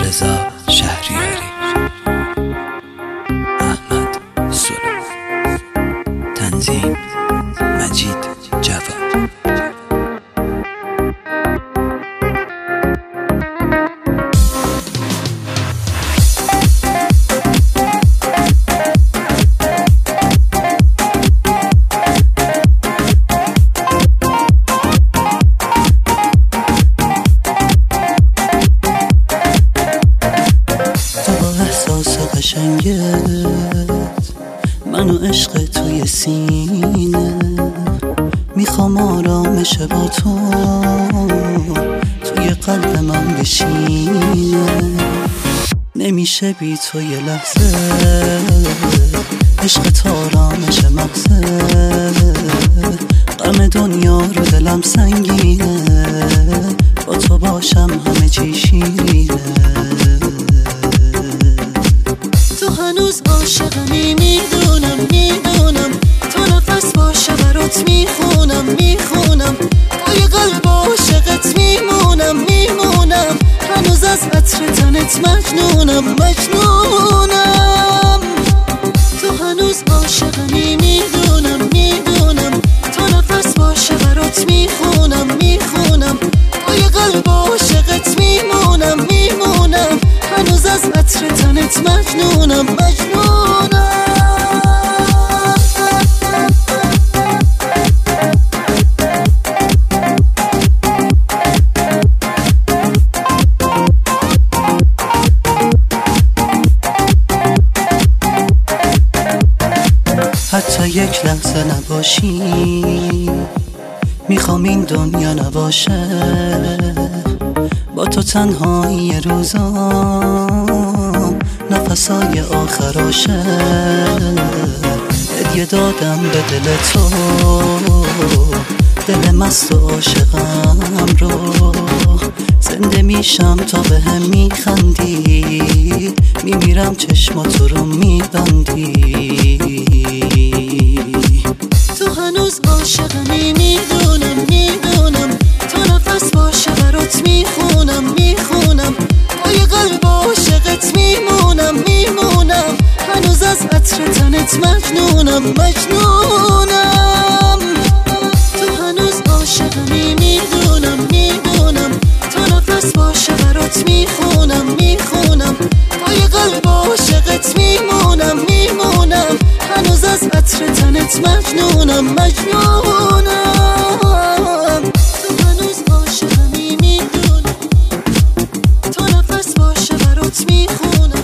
رضا شهریاری، احمد سلو، تنظیم مجید جواد. قشنگت منو عشق توی سینه، میخوام آرامش با تو توی قلب من بشینه. نمیشه بی تو یه لحظه، عشق تو آرامش مغزه، غم دنیا رو دلم سنگینه، با تو باشم همه چی شیرینه. تو هنوز عاشقمی، میدونم تو نفس باشه برات میخونم توی قلب عاشقت میمونم هنوز از عطر تنت مجنونم تو هنوز عاشقمی، میدونم تو نفس باشه برات میخونم توی قلب عاشقت میمونم هنوز از عطر تنت مجنونم حتی یک لحظه نباشی، میخوام این دنیا نباشه، با تو تنهایی روزام نفسای آخراشه. هدیه دادم به دل تو، دل مست و عاشقم رو، زنده میشم تا به هم میخندی، میمیرم چشماتو رو میبندی. تو هنوز عاشقمی، میدونم تو نفس باشه برات میخونم توی قلب عاشقت میمونم هنوز از عطر تنت مجنونم تو هنوز عاشقمی، میدونم تو نفس باشه برات میخونم توی قلب عاشقت میمونم هنوز از عطر تنت مجنونم تو هنوز عاشقمی، میدونم تو نفس باشه برات میخونم